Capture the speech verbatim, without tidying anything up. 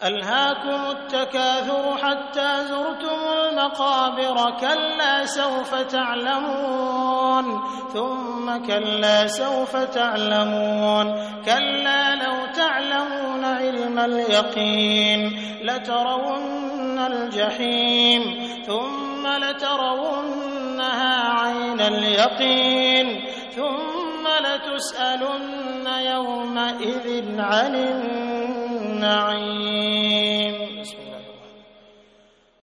ألهاكم التكاثر حتى زرتم المقابر كلا سوف تعلمون ثم كلا سوف تعلمون كلا لو تعلمون علم اليقين لترون الجحيم ثم لترونها عين اليقين ثم لتسألن يومئذ عن النعيم.